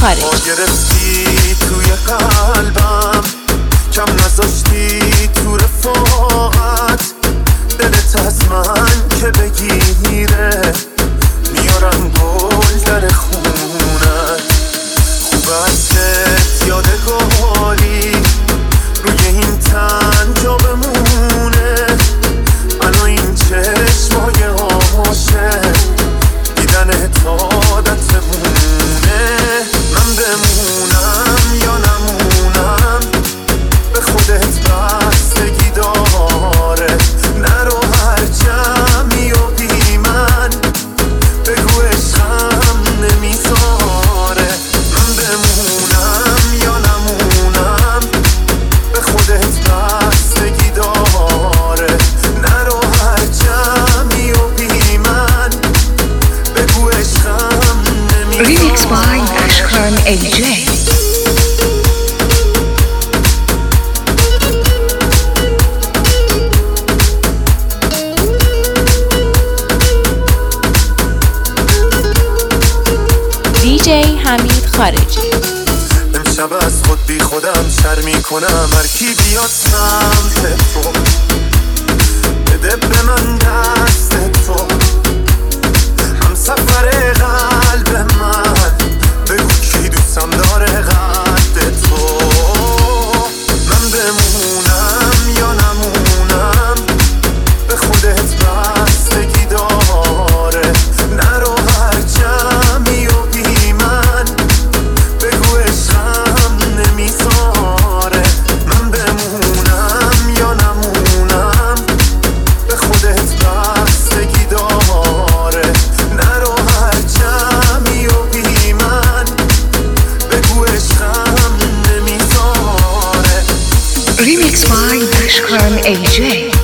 خارجی. گرفتی توی قلبم، کم نذاشتی تو رفاقت، دلت از من که بگیره میارم گل در خونت. خوب ازت یادگاری روی این تن جا بمونه، منو این چشمای عاشق دیدن عادتمونه. من بمونم یا نمونم به خودت بستگی داره، نرو هر جمعی و بی من بگو عشقم نمیذاره. من بمونم یا نمونم به خودت بستگی داره، نرو هر جمعی و بی من بگو عشقم نمیذاره. ریمیکس بای اشکان ایجی. دیجی حمید خارجی. امشب از خود بی خودم شرمی کنم، هر کی بیاد سمت تو بده به من دست تو، هم سفر قلب من بگو کی دوستم داره قد تو. من بمونم یا نمونم به خودت بستگی داره، نرو هر جمعی و بی من بگو عشقم نمیذاره. من بمونم یا نمونم به خودت بستگی داره، نرو هر جمعی و بی من بگو عشقم نمیذاره. ریمیکس بای اشکان ایجی.